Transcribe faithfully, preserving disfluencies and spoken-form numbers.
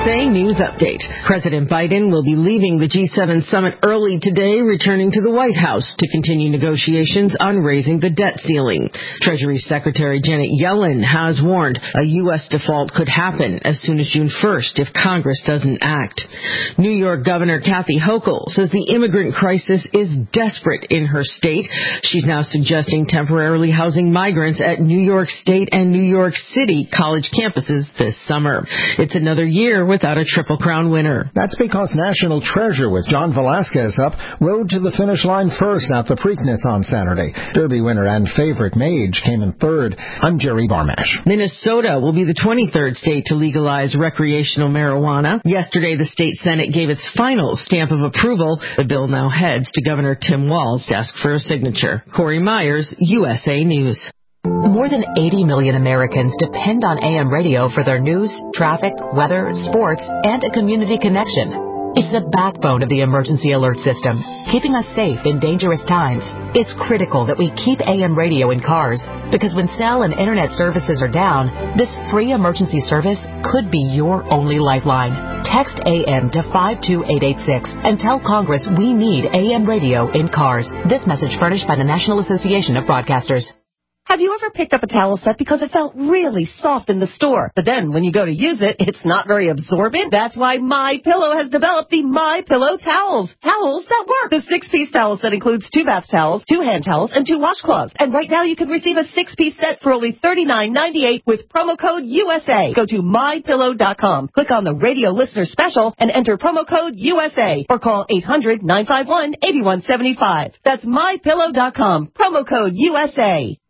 A News Update. President Biden will be leaving the G seven summit early today, returning to the White House to continue negotiations on raising the debt ceiling. Treasury Secretary Janet Yellen has warned a U S default could happen as soon as June first if Congress doesn't act. New York Governor Kathy Hochul says the immigrant crisis is desperate in her state. She's now suggesting temporarily housing migrants at New York State and New York City college campuses this summer. It's another year without a Triple Crown winner. That's because National Treasure with John Velasquez up rode to the finish line first at the Preakness on Saturday. Derby winner and favorite Mage came in third. I'm Jerry Barmash. Minnesota will be the twenty-third state to legalize recreational marijuana. Yesterday, the state Senate gave its final stamp of approval. The bill now heads to Governor Tim Walz's desk for a signature. Corey Myers, U S A News. More than eighty million Americans depend on A M radio for their news, traffic, weather, sports, and a community connection. It's the backbone of the emergency alert system, keeping us safe in dangerous times. It's critical that we keep A M radio in cars, because when cell and internet services are down, this free emergency service could be your only lifeline. Text A M to five two eight eight six and tell Congress we need A M radio in cars. This message furnished by the National Association of Broadcasters. Have you ever picked up a towel set because it felt really soft in the store, but then when you go to use it, it's not very absorbent? That's why MyPillow has developed the MyPillow towels. Towels that work. The six-piece towel set includes two bath towels, two hand towels, and two washcloths. And right now you can receive a six-piece set for only thirty-nine ninety-eight with promo code U S A. Go to my pillow dot com, click on the radio listener special, and enter promo code U S A, or call eight hundred nine five one eight one seven five. That's my pillow dot com, promo code U S A.